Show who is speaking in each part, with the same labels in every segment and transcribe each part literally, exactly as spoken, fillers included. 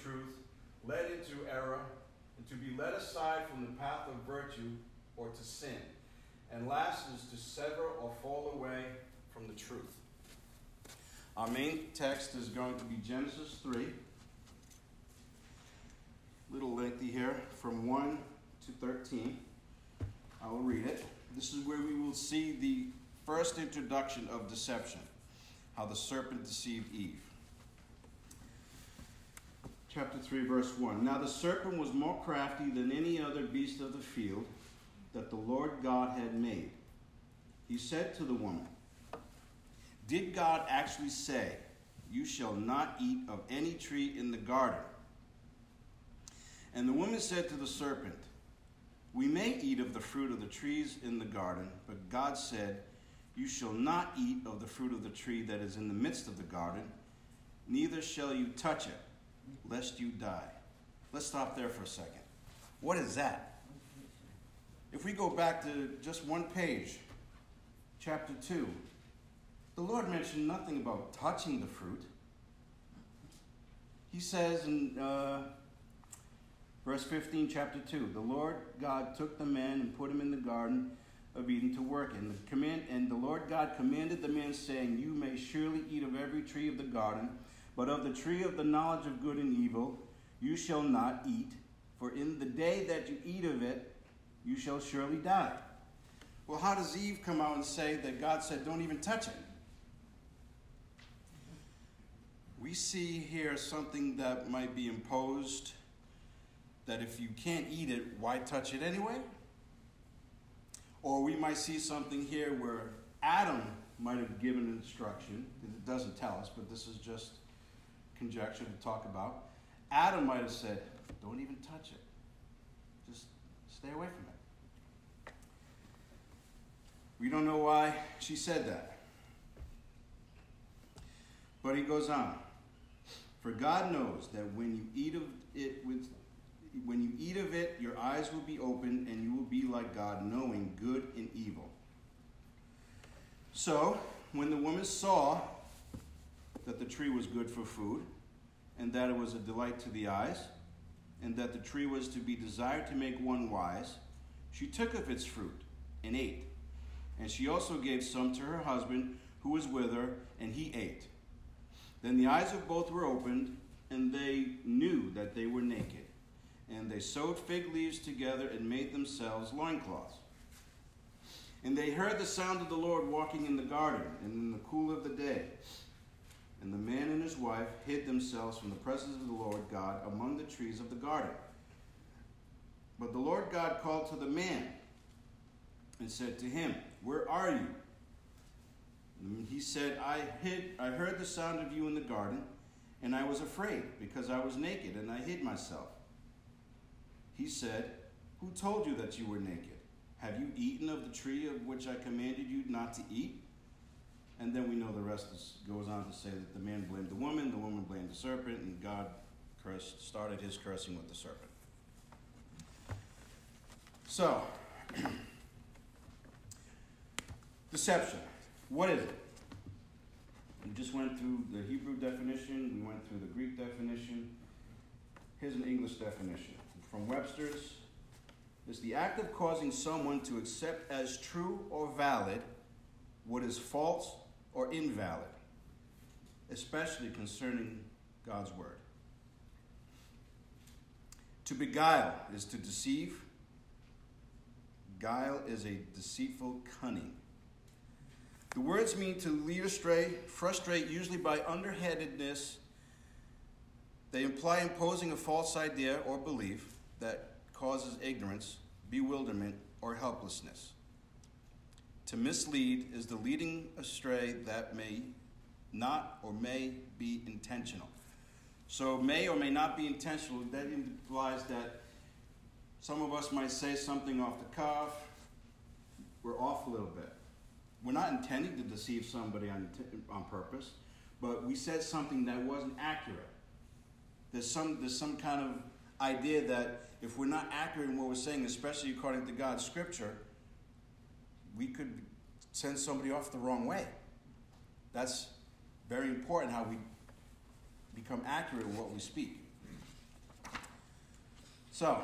Speaker 1: truth, led into error, and to be led aside from the path of virtue or to sin. And last is to sever or fall away from the truth. Our main text is going to be Genesis three. A little lengthy here, from one to thirteen. I will read it. This is where we will see the first introduction of deception, how the serpent deceived Eve. Chapter three, verse one. Now the serpent was more crafty than any other beast of the field that the Lord God had made. He said to the woman, "Did God actually say, 'You shall not eat of any tree in the garden'?" And the woman said to the serpent, "We may eat of the fruit of the trees in the garden, but God said, 'You shall not eat of the fruit of the tree that is in the midst of the garden, neither shall you touch it, lest you die.'" Let's stop there for a second. What is that? If we go back to just one page, chapter two, the Lord mentioned nothing about touching the fruit. He says in uh, verse fifteen, chapter two, "The Lord God took the man and put him in the garden of Eden to work in. The command, and the Lord God commanded the man, saying, 'You may surely eat of every tree of the garden, but of the tree of the knowledge of good and evil you shall not eat, for in the day that you eat of it, you shall surely die.'" Well, how does Eve come out and say that God said, "Don't even touch it"? We see here something that might be imposed, that if you can't eat it, why touch it anyway? Or we might see something here where Adam might have given instruction. It doesn't tell us, but this is just conjecture to talk about. Adam might have said, "Don't even touch it. Just stay away from it." We don't know why she said that. But he goes on. "For God knows that when you eat of it with when you eat of it, your eyes will be opened, and you will be like God, knowing good and evil." So, when the woman saw that the tree was good for food, and that it was a delight to the eyes, and that the tree was to be desired to make one wise, she took of its fruit and ate. And she also gave some to her husband who was with her, and he ate. Then the eyes of both were opened, and they knew that they were naked. And they sewed fig leaves together and made themselves loincloths. And they heard the sound of the Lord walking in the garden and in the cool of the day. And the man and his wife hid themselves from the presence of the Lord God among the trees of the garden. But the Lord God called to the man and said to him, "Where are you?" And he said, I hid, I heard the sound of you in the garden, and I was afraid, because I was naked, and I hid myself." He said, "Who told you that you were naked? Have you eaten of the tree of which I commanded you not to eat?" And then we know the rest is, goes on to say that the man blamed the woman, the woman blamed the serpent, and God cursed, started his cursing with the serpent. So, deception. What is it? We just went through the Hebrew definition. We went through the Greek definition. Here's an English definition. From Webster's, it's the act of causing someone to accept as true or valid what is false or invalid, especially concerning God's word. To beguile is to deceive. Guile is a deceitful cunning. The words mean to lead astray, frustrate, usually by underhandedness. They imply imposing a false idea or belief that causes ignorance, bewilderment, or helplessness. To mislead is the leading astray that may not or may be intentional. So may or may not be intentional. That implies that some of us might say something off the cuff. We're off a little bit. We're not intending to deceive somebody on, on purpose, but we said something that wasn't accurate. There's some, there's some kind of idea that if we're not accurate in what we're saying, especially according to God's scripture, we could send somebody off the wrong way. That's very important, how we become accurate in what we speak. So,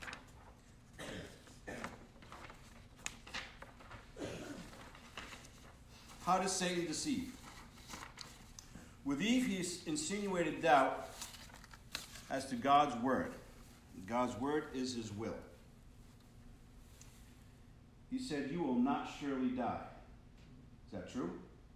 Speaker 1: how does Satan deceive? With Eve, he insinuated doubt as to God's word. God's word is his will. He said, "You will not surely die." Is that true?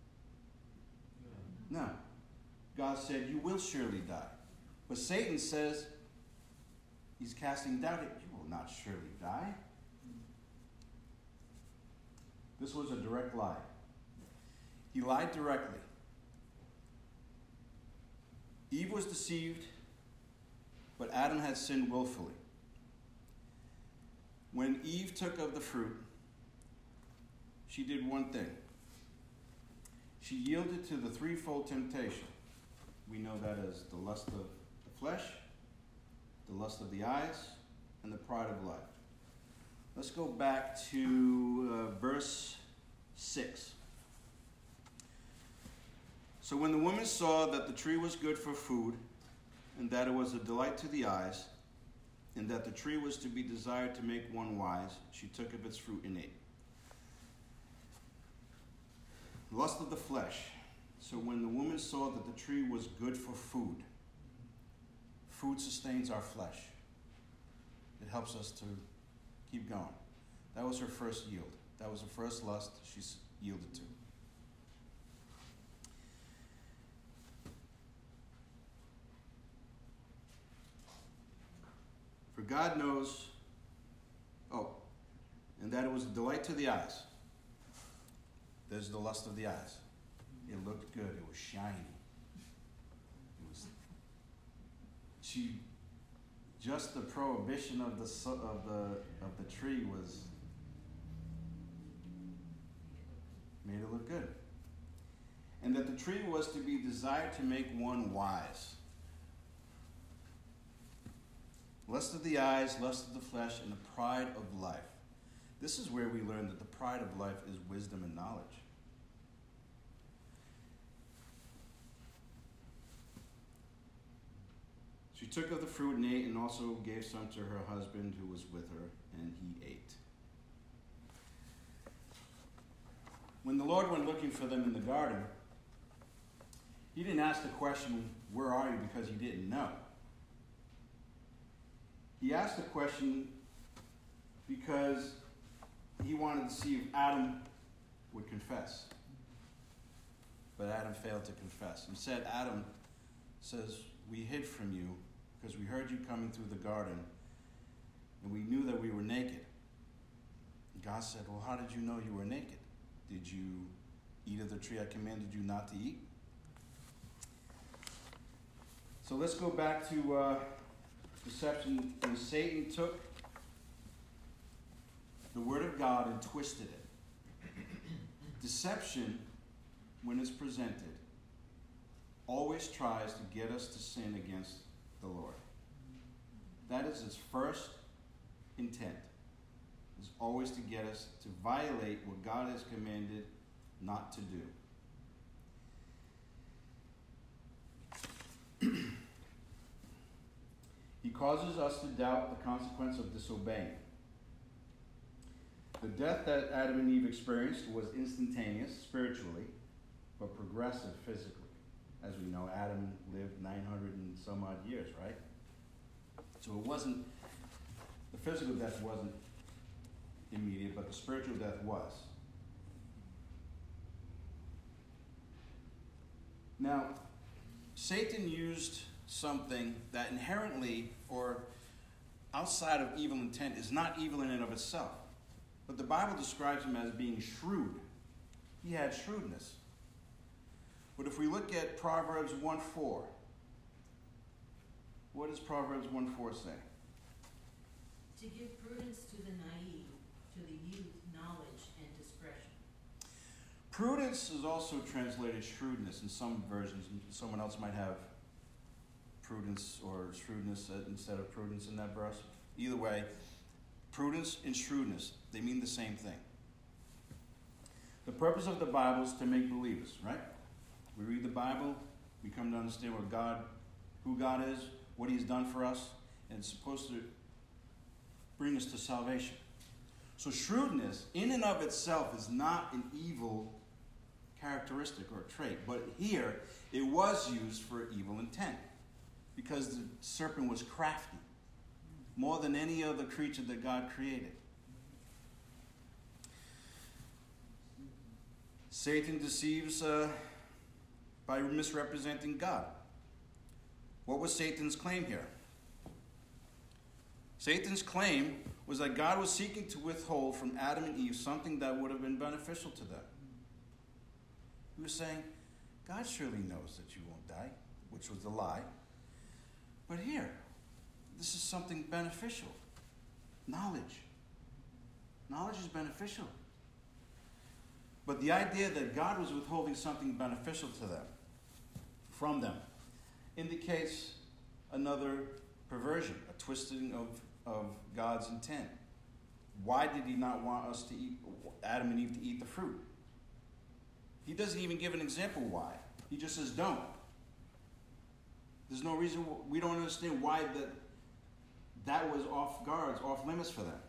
Speaker 1: No. God said, "You will surely die." But Satan says, he's casting doubt at you will not surely die. This was a direct lie. He lied directly. Eve was deceived, but Adam had sinned willfully. When Eve took of the fruit, she did one thing. She yielded to the threefold temptation. We know that as the lust of the flesh, the lust of the eyes, and the pride of life. Let's go back to uh, verse six. So when the woman saw that the tree was good for food, and that it was a delight to the eyes, and that the tree was to be desired to make one wise, she took of its fruit and ate. Lust of the flesh. So when the woman saw that the tree was good for food, food sustains our flesh. It helps us to keep going. That was her first yield. That was her first lust she yielded to. For God knows, oh, and that it was a delight to the eyes. There's the lust of the eyes. It looked good. It was shiny. It was. She. Just the prohibition of the of the of the tree was made it look good, and that the tree was to be desired to make one wise. Lust of the eyes, lust of the flesh, and the pride of life. This is where we learn that the pride of life is wisdom and knowledge. She took of the fruit and ate, and also gave some to her husband who was with her, and he ate. When the Lord went looking for them in the garden, he didn't ask the question, "Where are you?" because he didn't know. He asked the question because he wanted to see if Adam would confess. But Adam failed to confess. Instead, Adam says, "We hid from you because we heard you coming through the garden, and we knew that we were naked." And God said, "Well, how did you know you were naked? Did you eat of the tree I commanded you not to eat?" So let's go back to uh, deception. When Satan took the word of God and twisted it. Deception, when it's presented, always tries to get us to sin against the Lord. That is its first intent, is always to get us to violate what God has commanded not to do. He causes us to doubt the consequence of disobeying. The death that Adam and Eve experienced was instantaneous spiritually, but progressive physically. As we know, Adam lived nine hundred and some odd years, right? So it wasn't, the physical death wasn't immediate, but the spiritual death was. Now, Satan used something that inherently or outside of evil intent is not evil in and of itself. But the Bible describes him as being shrewd. He had shrewdness. But if we look at Proverbs one four, what does Proverbs one four say?
Speaker 2: To give prudence to the naive, to the youth knowledge and discretion.
Speaker 1: Prudence is also translated shrewdness in some versions. Someone else might have prudence or shrewdness instead of prudence in that verse. Either way, prudence and shrewdness, they mean the same thing. The purpose of the Bible is to make believers, right? We read the Bible, we come to understand what God, who God is, what He's done for us, and it's supposed to bring us to salvation. So shrewdness, in and of itself, is not an evil characteristic or trait. But here, it was used for evil intent. Because the serpent was crafty. More than any other creature that God created. Satan deceives uh, by misrepresenting God. What was Satan's claim here? Satan's claim was that God was seeking to withhold from Adam and Eve something that would have been beneficial to them. He was saying, God surely knows that you won't die, which was a lie. But here, this is something beneficial. Knowledge. Knowledge is beneficial. But the idea that God was withholding something beneficial to them, from them, indicates another perversion, a twisting of, of God's intent. Why did he not want us to eat, Adam and Eve to eat the fruit? He doesn't even give an example why. He just says don't. There's no reason, we don't understand why that, that was off guards, off limits for them.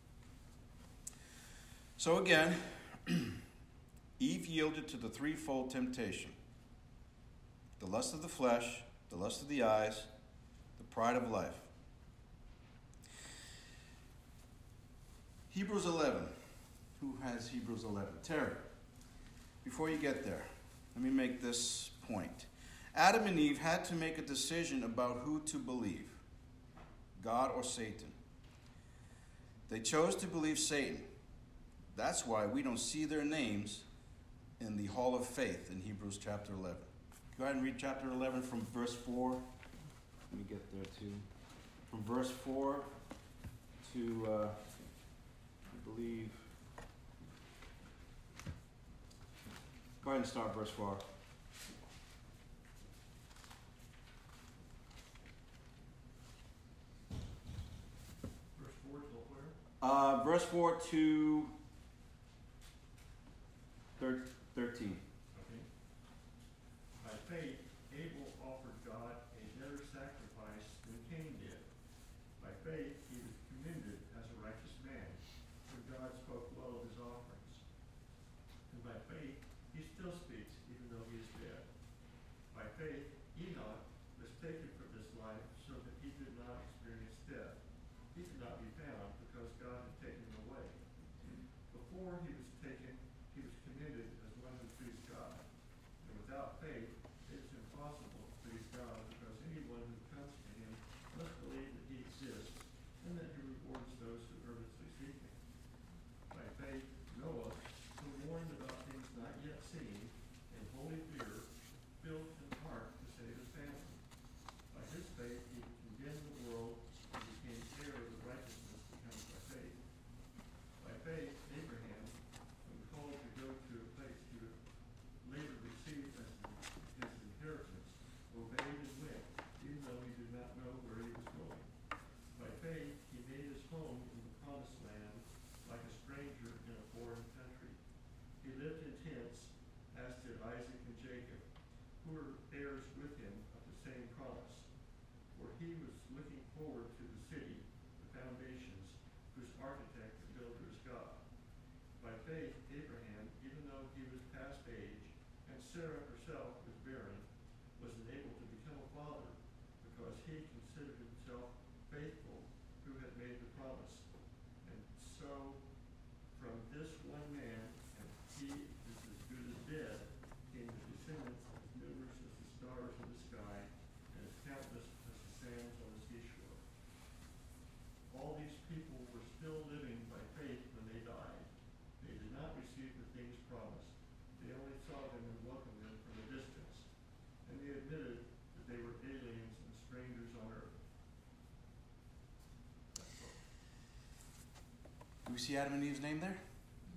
Speaker 1: So again, Eve yielded to the threefold temptation. The lust of the flesh, the lust of the eyes, the pride of life. Hebrews eleven. Who has Hebrews eleven? Terry, before you get there, let me make this point. Adam and Eve had to make a decision about who to believe, God or Satan. They chose to believe Satan. That's why we don't see their names in the Hall of Faith in Hebrews chapter eleven. Go ahead and read chapter eleven from verse four. Let me get there too. From verse four to, uh, I believe, go ahead and start verse four.
Speaker 3: Verse four till where?
Speaker 1: Uh, verse four to thirteen.
Speaker 3: Okay. By faith, Abel offered God a better sacrifice than Cain did. By faith, he was commended as a righteous man, for God spoke well of his offerings. And by faith, he still speaks, even though he is dead. By faith, Enoch was taken from this life so that he did not experience death. He could not be found because God had taken him away. Before he was taken, he was commended as one who pleased God. And without faith, it is impossible to please God, because anyone who comes to him must believe that he exists, and that he rewards those who earnestly seek him. By faith, Noah, who warned about things not yet seen, in holy fear, built an ark to save his family. By his faith, he condemned the world and became heir of the righteousness that comes by faith. By faith, Abraham, when called to go to a place he would later receive as his inheritance, obeyed and went, even though he did not know where he was going. By faith, he made his home in the promised land, like a stranger in a foreign country. He lived in tents, as did Isaac and Jacob, who were heirs with him of the same promise. For he was looking forward to the city, the foundations, whose architect and builder is God. By faith, Abraham, even though he was past age, and Sarah herself was barren, was enabled to become a father, because he considered himself faithful who had made the promise. And so, from this one man, and he is as good as dead, came the descendants as numerous as the stars in the sky, and as countless as the sands on the seashore. All these people were still living by faith when they died. They did not receive the things promised. They only saw them and welcomed them from a distance. And they admitted that they were aliens and strangers on earth. That's all.
Speaker 1: Do we see Adam and Eve's name there?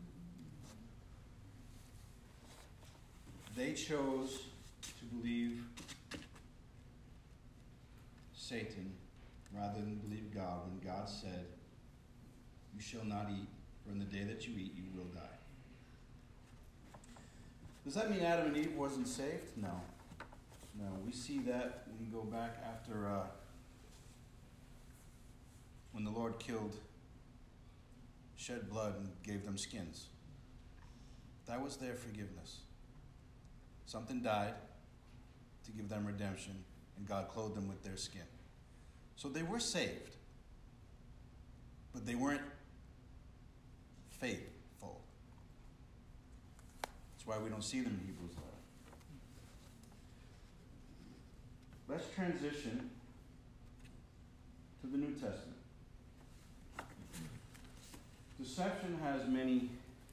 Speaker 1: They chose to believe Satan rather than believe God when God said, "You shall not eat, for in the day that you eat, you will die." Does that mean Adam and Eve wasn't saved? No. No, we see that when we go back after uh, when the Lord killed shed blood and gave them skins. That was their forgiveness. Something died to give them redemption, and God clothed them with their skin. So they were saved, but they weren't faithful. That's why we don't see them in Hebrews eleven. Let's transition to the New Testament. Deception has many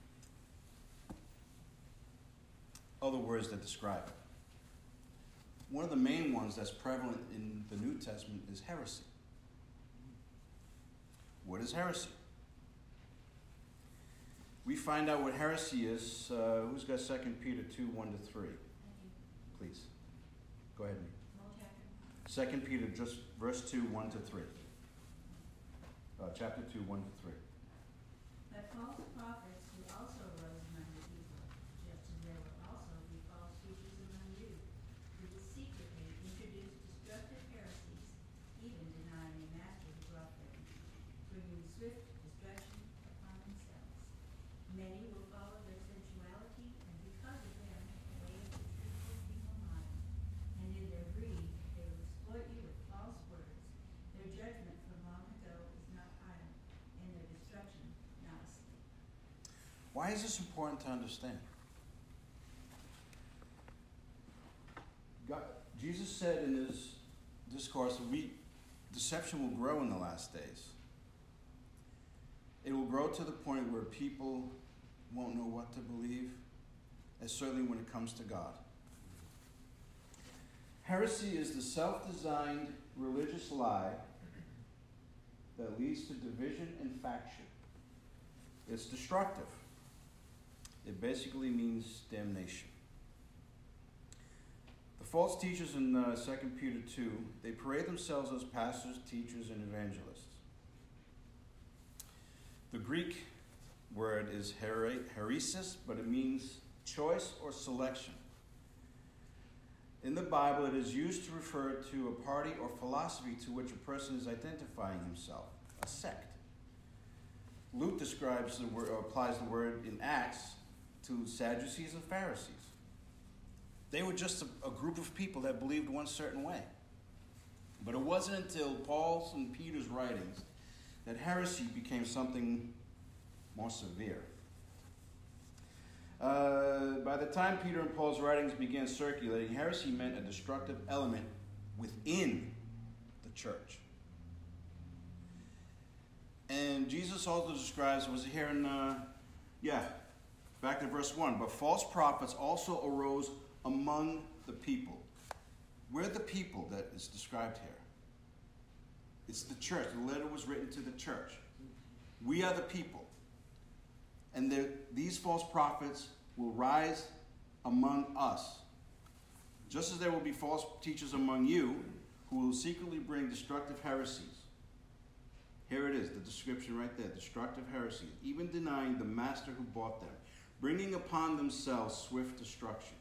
Speaker 1: other words that describe it. One of the main ones that's prevalent in the New Testament is heresy. What is heresy? We find out what heresy is. Uh, who's got Second Peter two, one to three? Please. Go ahead, Mead. Second Peter, just verse two, one to three. Uh, chapter two, one to three.
Speaker 2: But false prophets who also arose among the people, just as there will also be false teachers among you, who will secretly introduce destructive heresies, even denying the master who brought them, bringing swift destruction upon themselves. Many will follow their sensuality, and because of them, the way of the truthful people mind. And in their greed, they will exploit you with false words. Their judgment from long ago is not idle, and their destruction not asleep.
Speaker 1: Why is this important to understand? God, Jesus said in his discourse that we, deception will grow in the last days. It will grow to the point where people won't know what to believe, and certainly when it comes to God. Heresy is the self-designed religious lie that leads to division and faction. It's destructive. It basically means damnation. The false teachers in uh, Second Peter two, they parade themselves as pastors, teachers, and evangelists. The Greek word is here, heresis, but it means choice or selection. In the Bible, it is used to refer to a party or philosophy to which a person is identifying himself, a sect. Luke describes the word, or applies the word in Acts to Sadducees and Pharisees. They were just a, a group of people that believed one certain way. But it wasn't until Paul's and Peter's writings that heresy became something more severe. Uh, by the time Peter and Paul's writings began circulating, heresy meant a destructive element within the church. And Jesus also describes, was it here in, uh, yeah, back to verse one, but false prophets also arose among the people. We're the people that is described here. It's the church. The letter was written to the church. We are the people. And these false prophets will rise among us. Just as there will be false teachers among you who will secretly bring destructive heresies. Here it is, the description right there, destructive heresies, even denying the master who bought them, bringing upon themselves swift destruction.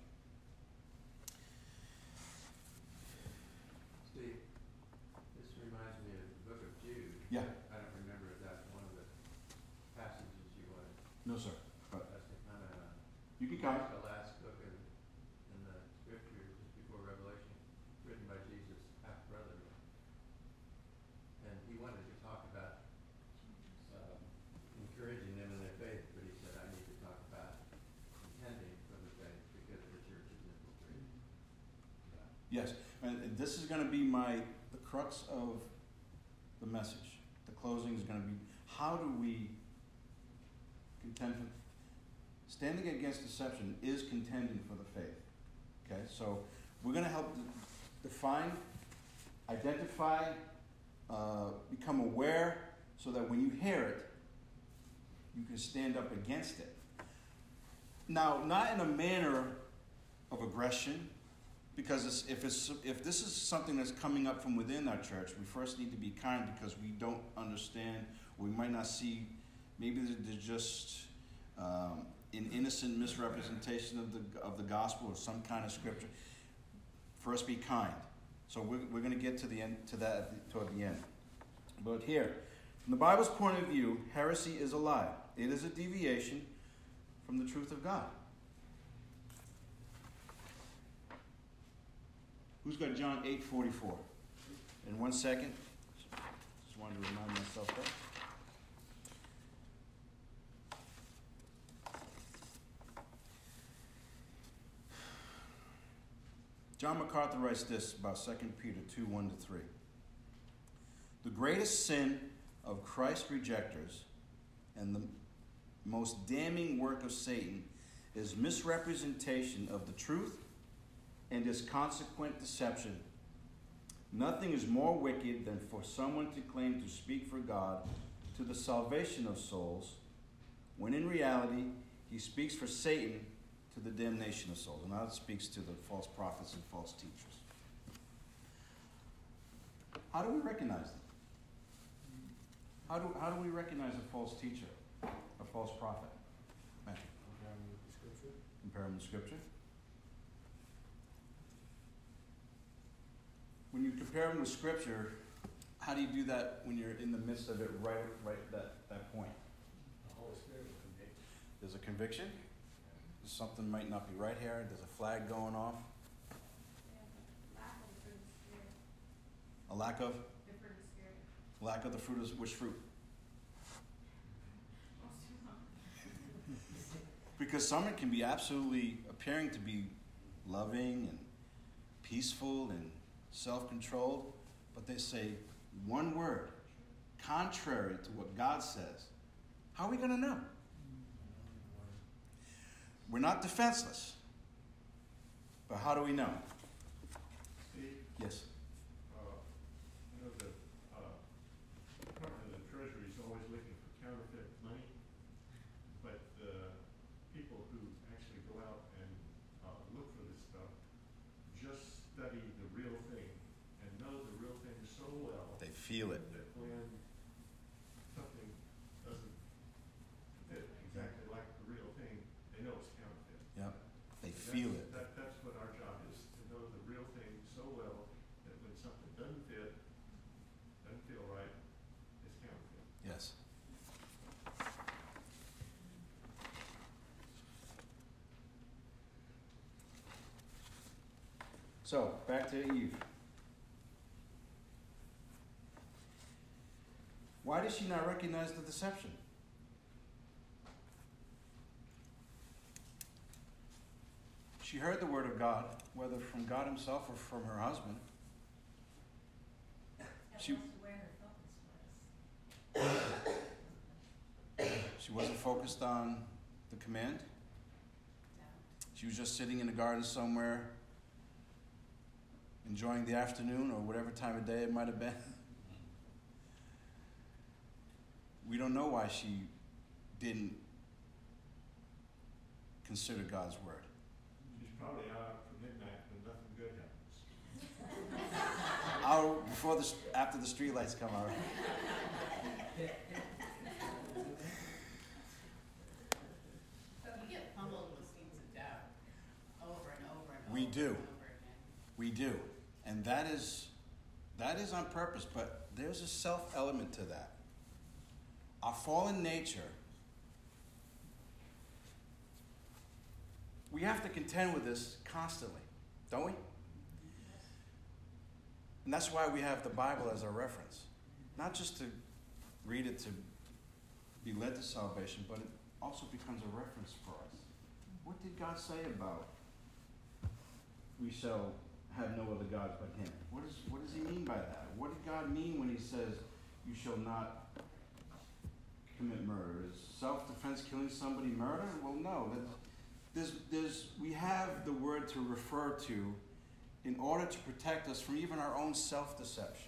Speaker 4: Steve, this reminds me of the book of Jude.
Speaker 1: Yeah.
Speaker 4: I don't remember if that's one of the passages you wanted
Speaker 1: No, sir. But
Speaker 4: us to comment on.
Speaker 1: you can comment.
Speaker 4: The last book in, in the scripture just before Revelation, written by Jesus' half-brother. And he wanted to talk about um, encouraging them in their faith, but he said, I need to talk about contending for the faith because the church is infiltrated. Yeah.
Speaker 1: Yes, and this is going to be my the crux of the message. The closing is going to be, how do we contend for, standing against deception is contending for the faith. Okay, so we're going to help de- define, identify, uh, become aware, so that when you hear it, you can stand up against it. Now, not in a manner of aggression, because it's, if it's if this is something that's coming up from within our church, we first need to be kind because we don't understand, or we might not see. Maybe there's just um, an innocent misrepresentation of the of the gospel or some kind of scripture. First, be kind. So we're we're going to get to the end to that toward the end. But here, from the Bible's point of view, heresy is a lie. It is a deviation from the truth of God. Who's got John eight forty-four? In one second. Just wanted to remind myself that. John MacArthur writes this about Second Peter two, one to three. The greatest sin of Christ's rejectors and the most damning work of Satan is misrepresentation of the truth and its consequent deception. Nothing is more wicked than for someone to claim to speak for God to the salvation of souls, when in reality he speaks for Satan to the damnation of souls. And now it speaks to the false prophets and false teachers. How do we recognize them? How do, how do we recognize a false teacher, a false prophet? Matthew.
Speaker 5: Compare them with the scripture.
Speaker 1: Compare them to Scripture. When you compare them with Scripture, how do you do that when you're in the midst of it right right at that, that point?
Speaker 5: The Holy Spirit will convict.
Speaker 1: There's a conviction. Something might not be right here. There's a flag going off. A lack of?
Speaker 2: The fruit of the Spirit.
Speaker 1: Lack of the fruit of which fruit? Because someone can be absolutely appearing to be loving and peaceful and self-controlled, but they say one word contrary to what God says. How are we going to know? We're not defenseless. But how do we know?
Speaker 3: Steve,
Speaker 1: Yes.
Speaker 3: uh, you know, the uh, Department of the Treasury is always looking for counterfeit money, but the people who actually go out and uh, look for this stuff just study the real thing and know the real thing so well
Speaker 1: They feel it.
Speaker 3: that when something doesn't fit exactly like the real thing, they know it's counterfeit.
Speaker 1: Yep. They
Speaker 3: That's-
Speaker 1: feel it.
Speaker 3: That, that's what our job is, to know the real thing so well that when something doesn't fit, doesn't feel right, it's counterfeit.
Speaker 1: Yes. So, back to Eve. Why does she not recognize the deception? She heard the word of God, whether from God himself or from her husband.
Speaker 2: That
Speaker 1: She-
Speaker 2: was where her focus was.
Speaker 1: She wasn't focused on the command.
Speaker 2: No.
Speaker 1: She was just sitting in the garden somewhere, enjoying the afternoon or whatever time of day it might have been. We don't know why she didn't consider God's word.
Speaker 3: She's probably out after midnight when nothing good happens.
Speaker 1: Hour before the after the streetlights come out.
Speaker 6: But we get pummeled with seeds of doubt over and over and over.
Speaker 1: We do.
Speaker 6: And over again.
Speaker 1: We do, and that is that is on purpose. But there's a self element to that. Our fallen nature. We have to contend with this constantly, don't we? And that's why we have the Bible as our reference. Not just to read it to be led to salvation, but it also becomes a reference for us. What did God say about we shall have no other gods but him? What, is, what does he mean by that? What did God mean when he says you shall not commit murder? Is self-defense killing somebody murder? Well, no. That's, There's, there's, we have the word to refer to in order to protect us from even our own self-deception.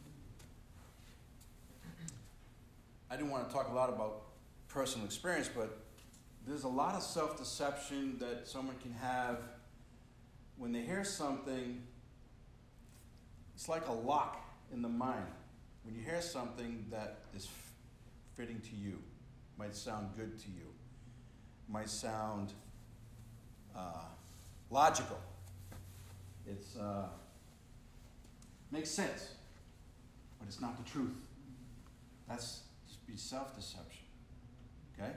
Speaker 1: I didn't want to talk a lot about personal experience, but there's a lot of self-deception that someone can have when they hear something. It's like a lock in the mind. When you hear something that is f- fitting to you, might sound good to you, might sound Uh, logical. It's uh, makes sense, but it's not the truth. That's just be self-deception. Okay?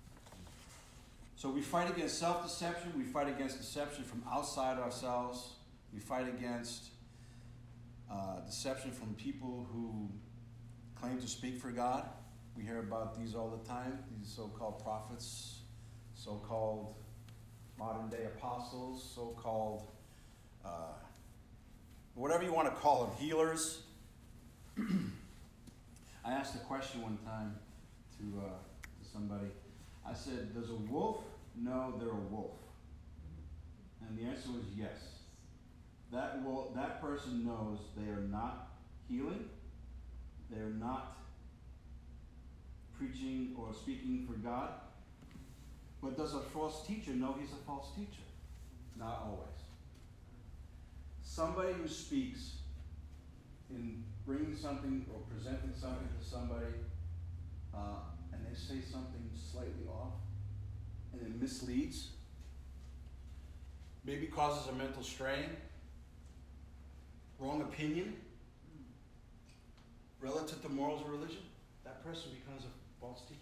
Speaker 1: So we fight against self-deception. We fight against deception from outside ourselves. We fight against uh, deception from people who claim to speak for God. We hear about these all the time, these so-called prophets, so-called modern-day apostles, so-called, uh, whatever you want to call them, healers. I asked a question one time to, uh, to somebody. I said, does a wolf know they're a wolf? And the answer was yes. That wolf, that person knows they are not healing, they are not preaching or speaking for God. But does a false teacher know he's a false teacher? Not always. Somebody who speaks in bringing something or presenting something to somebody, uh, and they say something slightly off, and it misleads, maybe causes a mental strain, wrong opinion, relative to morals or religion, that person becomes a false teacher.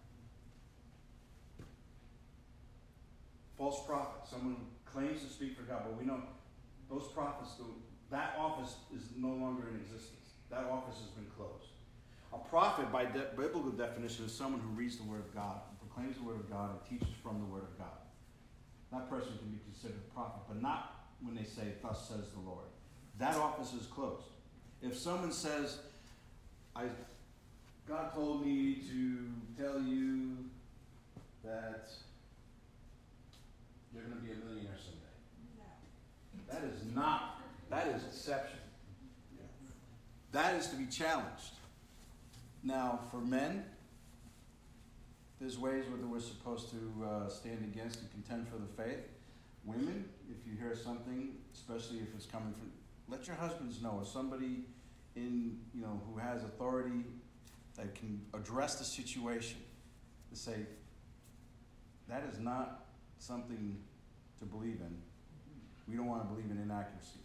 Speaker 1: False prophet, someone who claims to speak for God, but we know those prophets, that office is no longer in existence. That office has been closed. A prophet, by de- biblical definition, is someone who reads the Word of God, proclaims the Word of God, and teaches from the Word of God. That person can be considered a prophet, but not when they say, thus says the Lord. That office is closed. If someone says, I, God told me to tell you that you're going to be a millionaire someday. That is not, that is deception. That is to be challenged. Now, for men, there's ways where we're supposed to uh, stand against and contend for the faith. Women, if you hear something, especially if it's coming from, let your husbands know, or somebody in, you know, who has authority that can address the situation, to say, that is not something to believe in. We don't want to believe in inaccuracy.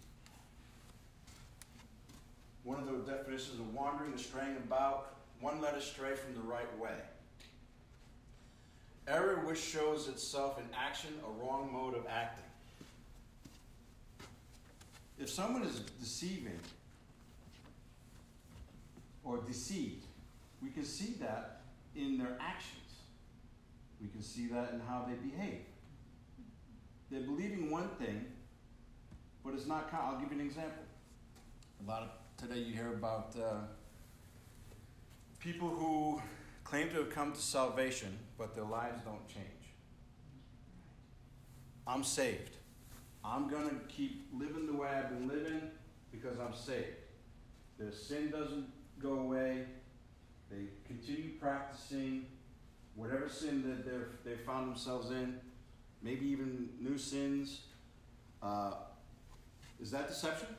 Speaker 1: One of the definitions of wandering is straying about, one led astray from the right way. Error which shows itself in action, a wrong mode of acting. If someone is deceiving or deceived, we can see that in their actions. We can see that in how they behave. They're believing one thing, but it's not. I'll give you an example. A lot of today you hear about uh, people who claim to have come to salvation, but their lives don't change. I'm saved. I'm going to keep living the way I've been living because I'm saved. Their sin doesn't go away. They continue practicing whatever sin that they're, they found themselves in, maybe even new sins. Uh, is that deception?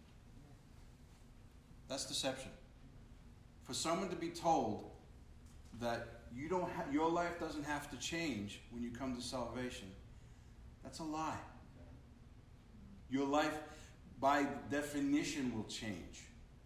Speaker 1: That's deception. For someone to be told that you don't ha- your life doesn't have to change when you come to salvation, that's a lie. Your life, by definition, will change.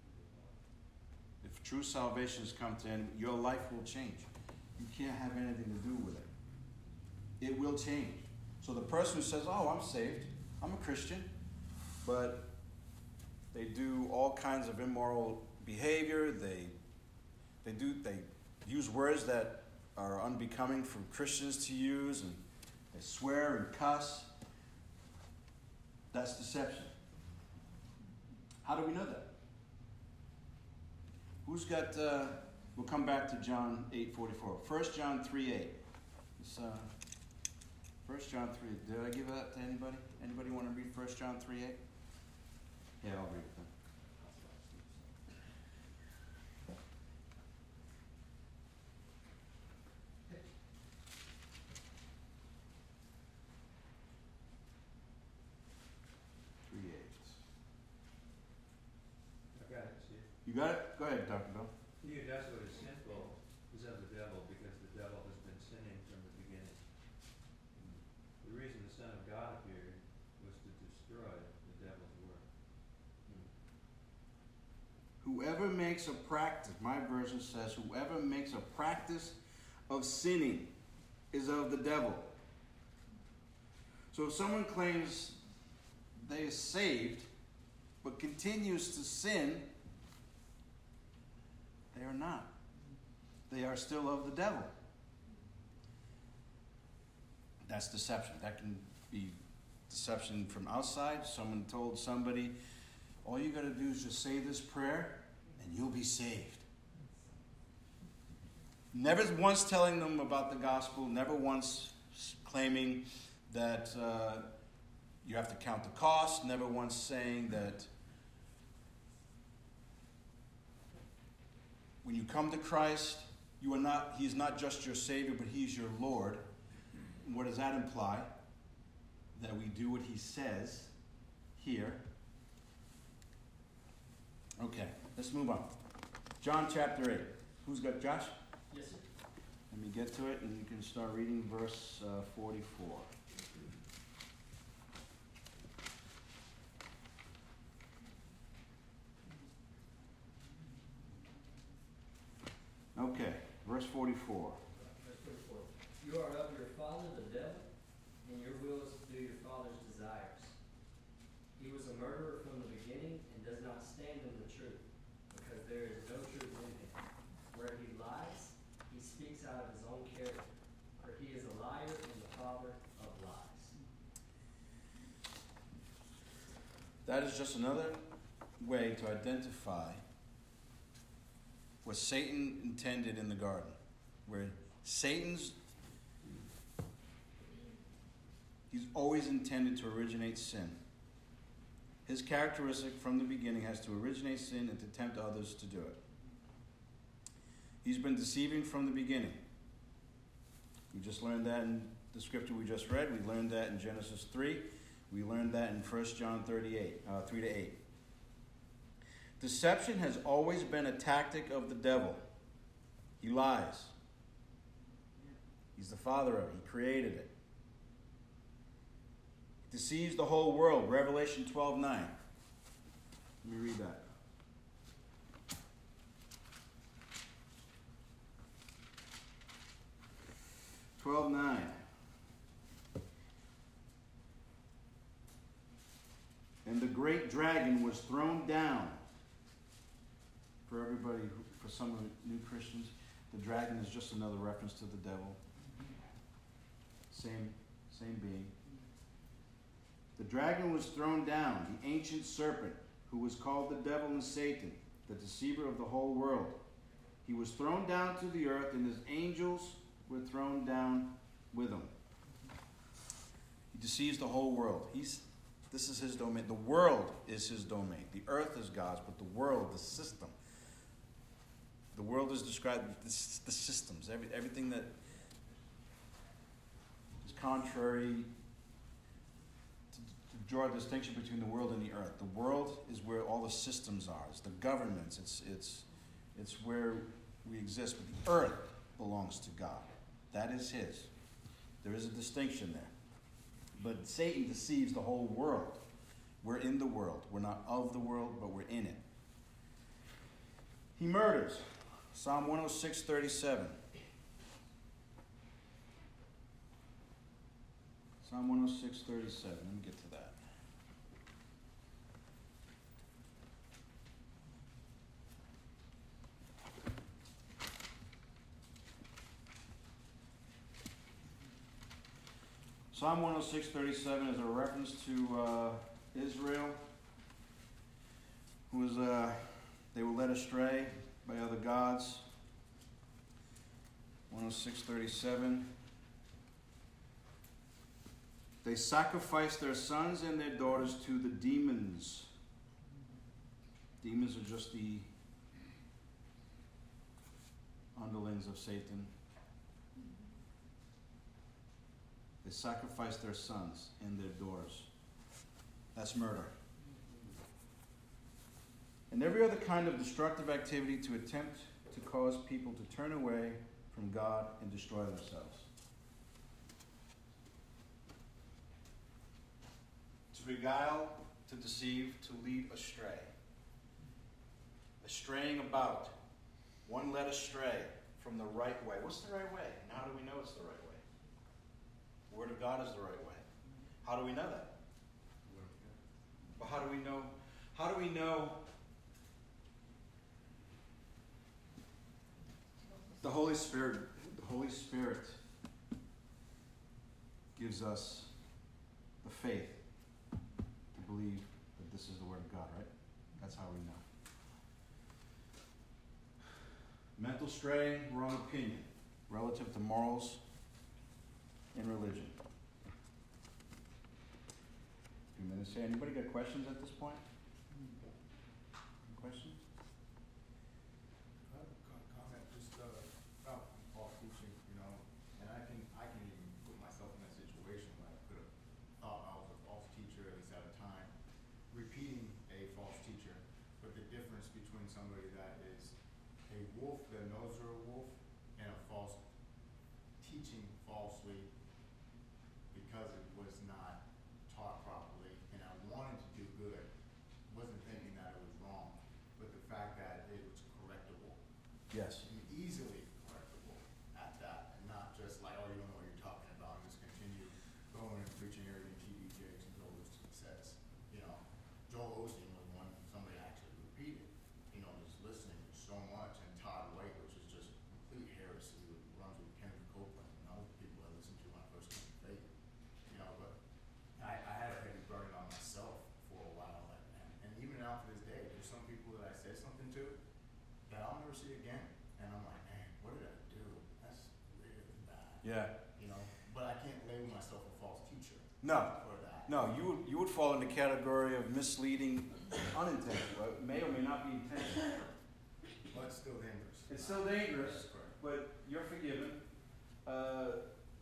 Speaker 1: If true salvation has come to end, your life will change. You can't have anything to do with it. It will change. So the person who says, oh, I'm saved, I'm a Christian, but they do all kinds of immoral behavior, they they do they use words that are unbecoming for Christians to use, and they swear and cuss. That's deception. How do we know that? Who's got, uh, we'll come back to John eight forty-four. First John three eight. It's, uh, First John three. Did I give that to anybody? Anybody want to read First John three eight? Yeah, I'll read it then. three eight.
Speaker 4: I got it, Steve.
Speaker 1: You got it? Go ahead, Doctor Bill.
Speaker 4: He who does what is sinful is of the devil, because the devil has been sinning from the beginning. The reason the Son of God appeared was to destroy the devil's work.
Speaker 1: Whoever makes a practice, my version says, whoever makes a practice of sinning is of the devil. So if someone claims they are saved but continues to sin, they are not. They are still of the devil. That's deception. That can be deception from outside. Someone told somebody, all you got to do is just say this prayer and you'll be saved. Never once telling them about the gospel, never once claiming that uh, you have to count the cost, never once saying that when you come to Christ, you are not, he is not just your Savior, but he is your Lord. What does that imply? That we do what he says here. Okay, let's move on. John chapter eight. Who's got Josh?
Speaker 5: Yes, sir.
Speaker 1: Let me get to it and you can start reading verse uh, forty-four. Okay, verse forty-four.
Speaker 5: Verse forty-four. You are of your father the devil, and your will is to do your father's desires. He was a murderer from the beginning and does not stand in the truth, because there is no truth in him. Where he lies, he speaks out of his own character, for he is a liar and the father of lies.
Speaker 1: That is just another way to identify what Satan intended in the garden, where Satan's, he's always intended to originate sin. His characteristic from the beginning has to originate sin and to tempt others to do it. He's been deceiving from the beginning. We just learned that in the scripture we just read. We learned that in Genesis three. We learned that in First John thirty-eight, uh, three to eight. Deception has always been a tactic of the devil. He lies. He's the father of it. He created it. He deceives the whole world. Revelation twelve nine. Let me read that. twelve nine. And the great dragon was thrown down. For everybody, who, for some of the new Christians, the dragon is just another reference to the devil. Same, same being. The dragon was thrown down, the ancient serpent, who was called the devil and Satan, the deceiver of the whole world. He was thrown down to the earth, and his angels were thrown down with him. He deceives the whole world. He's, this is his domain. The world is his domain. The earth is God's, but the world, the system. The world is described, the, the systems, every, everything that is contrary to, to draw a distinction between the world and the earth. The world is where all the systems are. It's the governments. It's, it's, it's where we exist. But the earth belongs to God. That is his. There is a distinction there. But Satan deceives the whole world. We're in the world. We're not of the world, but we're in it. He murders. Psalm one oh six, thirty-seven. Psalm one oh six, thirty-seven. Let me get to that. Psalm one oh six, thirty-seven is a reference to uh, Israel, who was, uh, they were led astray by other gods. one oh six, thirty-seven. They sacrificed their sons and their daughters to the demons. Demons are just the underlings of Satan. They sacrificed their sons and their daughters. That's murder. And every other kind of destructive activity to attempt to cause people to turn away from God and destroy themselves. To beguile, to deceive, to lead astray. Straying about, one led astray, from the right way. What's the right way? And how do we know it's the right way? The Word of God is the right way. How do we know that? But how do we know? How do we know the Holy Spirit? The Holy Spirit gives us the faith to believe that this is the Word of God, right? That's how we know. Mental straying, wrong opinion, relative to morals and religion. A few minutes here. Anybody got questions at this point? Questions?
Speaker 7: I have a co- comment just uh, about false teaching, you know, and I can I can even put myself in that situation where I could have thought I was a false teacher at least at a time, repeating a false teacher. But the difference between somebody that is a wolf that knows they're a wolf and a false teaching falsely because it was not taught properly and I wanted to do good, wasn't thinking that it was wrong, but the fact that it was correctable.
Speaker 1: Yes.
Speaker 7: And easily correctable at that, and not just like, oh, you don't know what you're talking about, and just continue going and preaching everything T D Jakes and Joel Osteen says. You know, Joel Osteen was one somebody actually repeated, you know, just listening so much, and Todd White, which is just complete heresy, which runs with Kenneth Copeland, and all the people I listened to when I first came to faith. You know, but I, I had a heavy burden on myself for a while, and, and, and even now to this day, there's some people that I say something to that I'll never see again. And I'm like, man, what did I do? That's really bad.
Speaker 1: Yeah.
Speaker 7: You know, but I can't label myself a false teacher
Speaker 1: No.
Speaker 7: for that.
Speaker 1: No, you would you would fall in the category of misleading, unintentional. It may or may not be intentional.
Speaker 7: But it's still dangerous.
Speaker 1: It's still dangerous,
Speaker 7: That's correct.
Speaker 1: but you're forgiven. Uh,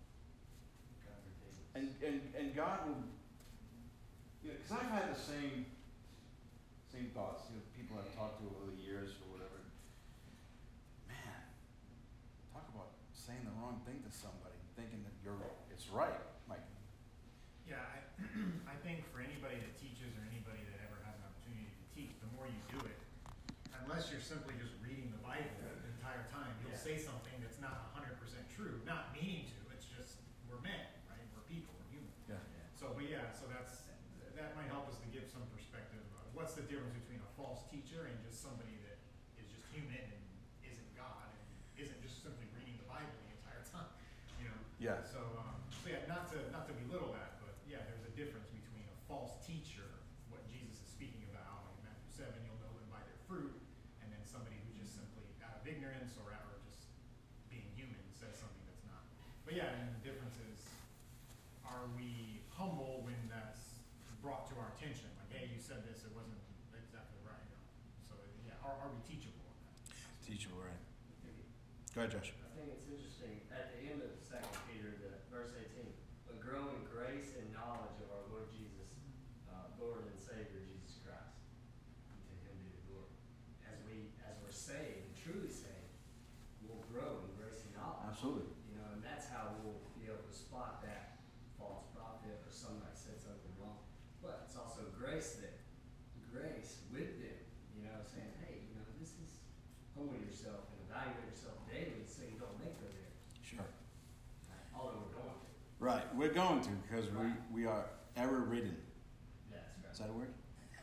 Speaker 1: and, and and God will, you know, because I've had the same same thoughts. You know, people I've talked to over the years or whatever. Man, talk about saying the wrong thing to somebody, thinking that you're it's right. Like,
Speaker 8: Yeah, I, I think for anybody that teaches or anybody that ever has an opportunity to teach, the more you do it, unless you're simply just reading the Bible the entire time, you'll
Speaker 5: Yeah.
Speaker 8: say something that's not one hundred percent true. Not meaning to, it's just, we're men, right? We're people, we're human.
Speaker 1: yeah,
Speaker 8: So, but yeah, so that's, that might help us to give some perspective of what's the difference between a false teacher and just somebody that is just human and isn't God and isn't just simply reading the Bible the entire time, you know?
Speaker 1: yeah,
Speaker 8: So, um, so yeah, not to not to belittle that, but yeah, there's a difference between a false teacher, what Jesus is speaking about, like Matthew seven, you'll know them by their fruit, and then somebody who just simply out of ignorance or out of just being human says something that's not. But yeah, and the difference is, are we humble when that's brought to our attention? Like, hey, you said this, it wasn't exactly right. You know? So yeah, are, are we teachable on that?
Speaker 1: teachable, right? Go ahead, Josh.
Speaker 5: I think it's interesting, at the end of Second Peter, the verse eighteen, but grow in grace and knowledge of our Lord Jesus, uh, Lord and Savior Jesus Christ. And to him be the glory. As we, as we're saved, truly saved, we'll grow in grace and knowledge.
Speaker 1: Absolutely.
Speaker 5: You know, and that's how we'll be able to spot that false prophet or somebody said something wrong. But it's also grace there. Grace with them, you know, saying, hey, you know, this is, humble yourself and evaluate yourself daily so you don't make those errors.
Speaker 1: Sure.
Speaker 5: Although we're going to.
Speaker 1: Right, we're going to because we, we are error-ridden.
Speaker 5: That's
Speaker 1: Is that a word?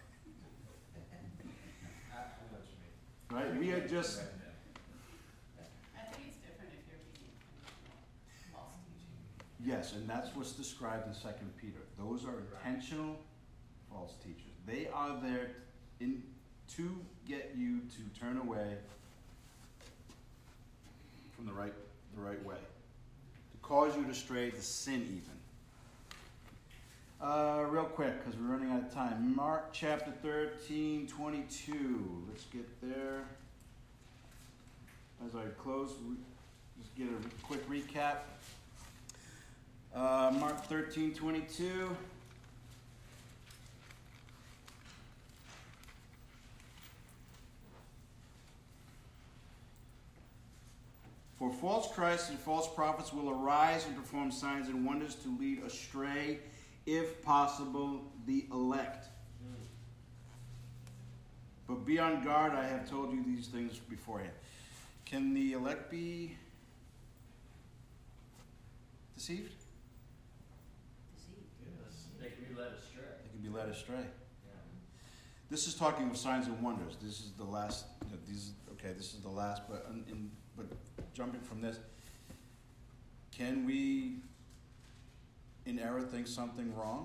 Speaker 5: I, I know what you mean.
Speaker 1: Right, we are just
Speaker 6: I think it's different if you're being intentional false teaching.
Speaker 1: yes, and that's what's described in Second Peter. Those are intentional false teachers. They are there in to get you to turn away from the right the right way, to cause you to stray, to sin even. Uh, real quick, because we're running out of time. Mark chapter thirteen, twenty-two. Let's get there. As I close, we just get a quick recap. Uh, Mark thirteen, twenty-two. For false Christs and false prophets will arise and perform signs and wonders to lead astray, if possible, the elect. But be on guard, I have told you these things beforehand. Can the elect be deceived?
Speaker 2: Deceived.
Speaker 3: Yes.
Speaker 5: They can be led astray.
Speaker 1: They can be led astray.
Speaker 5: Yeah.
Speaker 1: This is talking of signs and wonders. This is the last. You know, these okay. This is the last. But in, in, but jumping from this, can we, in error, think something wrong?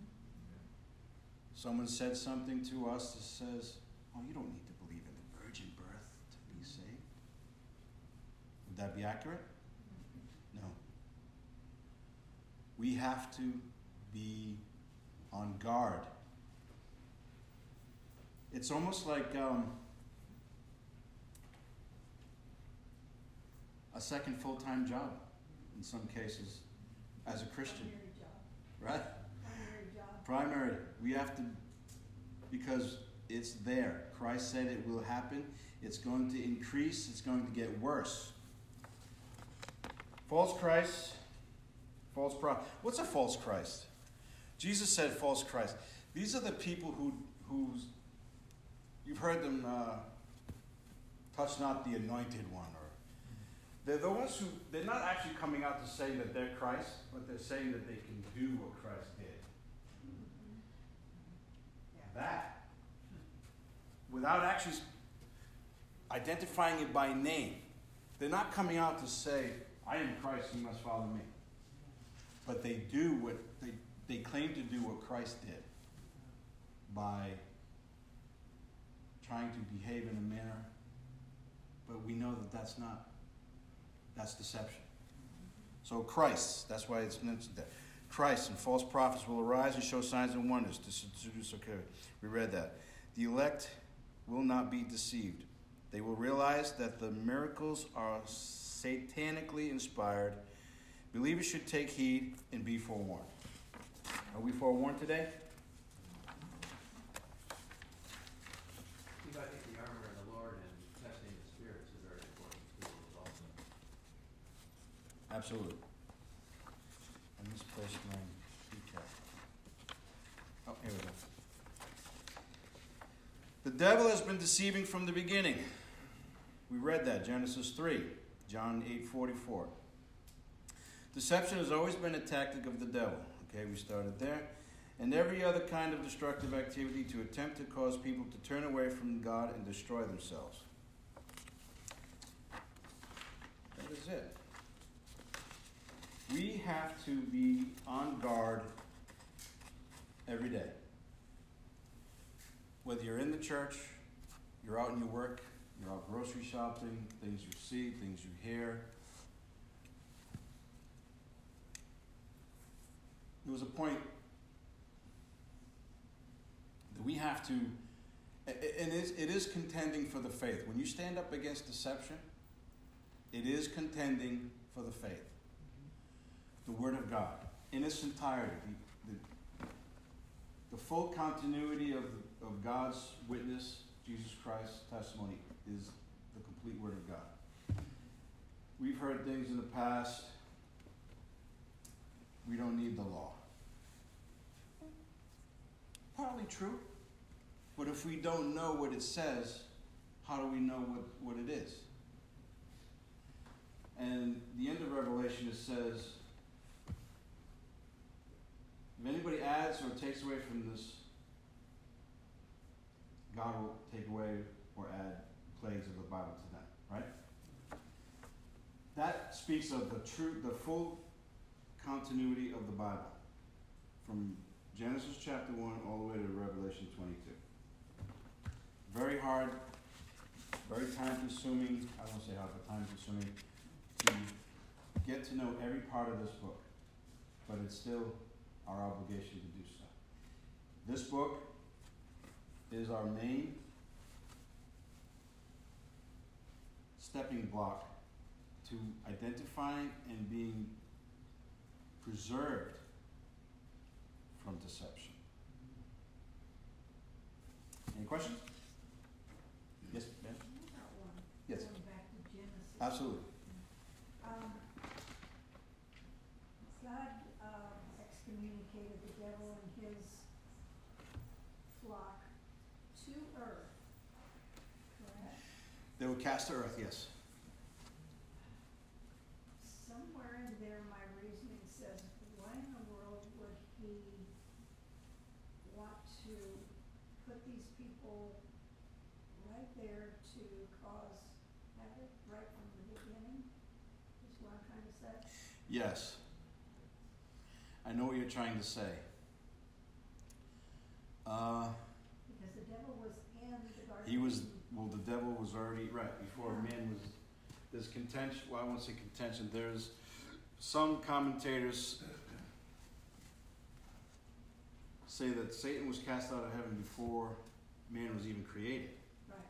Speaker 1: Someone said something to us that says, "Oh, you don't need to believe in the virgin birth to be saved." Would that be accurate? No. We have to be on guard. It's almost like um, a second full-time job in some cases as a Christian,
Speaker 2: Primary job.
Speaker 1: right?
Speaker 2: Primary job.
Speaker 1: Primary. We have to, because it's there. Christ said it will happen. It's going to increase. It's going to get worse. False Christ, false prophet. What's a false Christ? Jesus said false Christ. These are the people who, who's, you've heard them, uh, touch not the anointed one. Or they're the ones who, they're not actually coming out to say that they're Christ, but they're saying that they can do what Christ did. That, without actually identifying it by name. They're not coming out to say, I am Christ, you must follow me. But they do what, they, they claim to do what Christ did by trying to behave in a manner, but we know that that's not, that's deception. So Christ, that's why it's mentioned there. Christ and false prophets will arise and show signs and wonders to seduce. Okay, we read that. The elect will not be deceived. They will realize that the miracles are satanically inspired. Believers should take heed and be forewarned. Are we forewarned today?
Speaker 4: You know, I think the armor of the Lord and testing the spirits are very important tools also.
Speaker 1: Absolutely. I misplaced my keycap. Oh, here we go. The devil has been deceiving from the beginning. We read that, Genesis three, John eight forty-four. Deception has always been a tactic of the devil. Okay, we started there. And every other kind of destructive activity to attempt to cause people to turn away from God and destroy themselves. That is it. We have to be on guard every day. Whether you're in the church, you're out in your work, you're out grocery shopping, things you see, things you hear. There was a point that we have to, and it is, it is contending for the faith. When you stand up against deception, it is contending for the faith. The Word of God in its entirety, the, the, the full continuity of, of God's witness, Jesus Christ's testimony, is the complete Word of God. We've heard things in the past. We don't need the law. Partly true, but if we don't know what it says, how do we know what, what it is? And the end of Revelation, it says, if anybody adds or takes away from this, God will take away or add plagues of the Bible to them, right? That speaks of the true, the full continuity of the Bible, from Genesis chapter one all the way to Revelation twenty-two. Very hard, very time-consuming. I won't say hard, but time-consuming to get to know every part of this book, but it's still our obligation to do so. This book is our main stepping block to identifying and being preserved from deception. Any questions? Yes, ma'am?
Speaker 2: I got one.
Speaker 1: Yes.
Speaker 2: Going back to Genesis.
Speaker 1: Absolutely.
Speaker 2: Um, God uh, excommunicated the devil and his flock to earth, correct?
Speaker 1: They were cast to earth, yes.
Speaker 2: there to cause havoc right from the beginning, is what I'm trying to say.
Speaker 1: Yes. I know what you're trying to say. Uh,
Speaker 2: Because the devil was in the Garden
Speaker 1: he was,
Speaker 2: of Eden.
Speaker 1: well, the devil was already, right, before man was, there's contention, well, I won't say contention, there's some commentators say that Satan was cast out of heaven before man was even created.
Speaker 2: Right.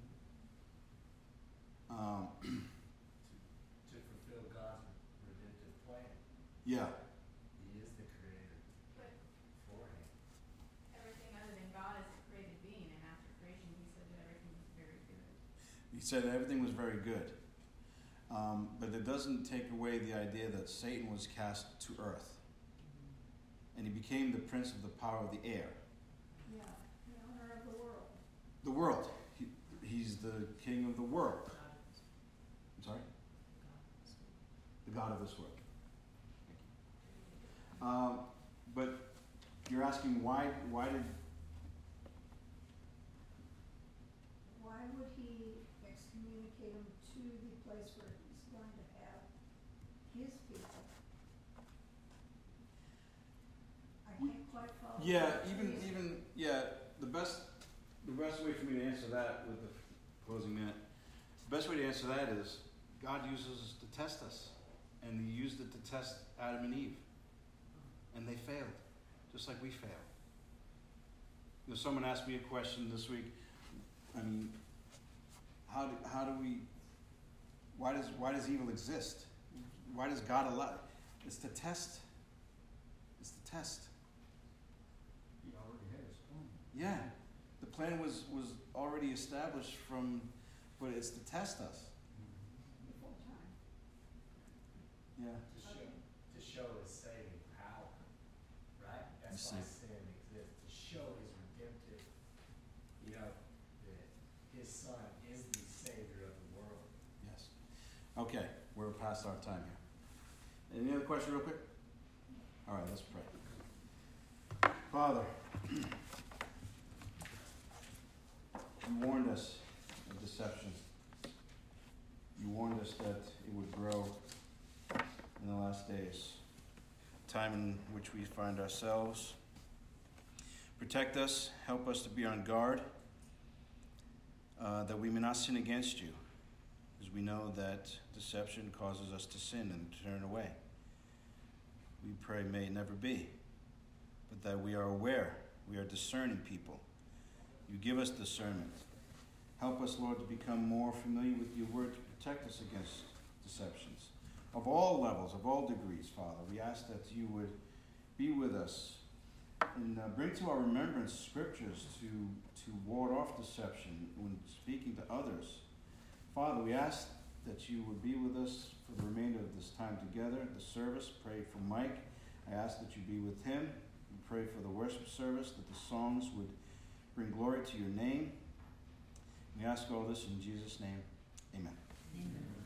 Speaker 1: Um,
Speaker 5: To fulfill God's redemptive plan.
Speaker 1: yeah,
Speaker 5: He is the creator
Speaker 6: But
Speaker 5: for him.
Speaker 6: everything other than God is a created being, and after creation, he said that everything was very good.
Speaker 1: he said everything was very good. Um, but it doesn't take away the idea that Satan was cast to earth. And he became the prince of the power of the air.
Speaker 2: Yeah, the owner of the world.
Speaker 1: The world. He, he's the king of the world. I'm sorry? The God of this world. Um, but you're asking why, why did,
Speaker 2: Why would he excommunicate him to the place where he's going to have his people? I can't quite follow.
Speaker 1: yeah,
Speaker 2: that
Speaker 1: even,
Speaker 2: reason.
Speaker 1: even, yeah, the best, the best way for me to answer that with the closing minute, the best way to answer that is God uses us to test us. And he used it to test Adam and Eve. And they failed, just like we fail. You know, someone asked me a question this week. I mean, how do, how do we, why does, why does evil exist? Why does God allow? It's to test. It's to test.
Speaker 3: He already had his plan.
Speaker 1: Yeah, the plan was, was already established from, but it's to test us.
Speaker 2: The full time.
Speaker 1: Yeah.
Speaker 5: To show, to show his saving power, right? That's
Speaker 1: You
Speaker 5: why
Speaker 1: see.
Speaker 5: sin exists, to show his redemptive, you know, that his son is the savior of the world.
Speaker 1: Yes. Okay, we're past our time here. Any other question real quick? All right, let's pray. Father, you warned us of deception. You warned us that it would grow in the last days, time in which we find ourselves. Protect us, help us to be on guard, uh, that we may not sin against you, because we know that deception causes us to sin and to turn away. We pray may it never be, but that we are aware, we are discerning people. You give us discernment. Help us, Lord, to become more familiar with your word to protect us against deceptions. Of all levels, of all degrees, Father, we ask that you would be with us and uh, bring to our remembrance scriptures to, to ward off deception when speaking to others. Father, we ask that you would be with us for the remainder of this time together, the service. Pray for Mike. I ask that you be with him. We pray for the worship service, that the songs would bring glory to your name. We ask all this in Jesus' name. Amen.
Speaker 2: Amen.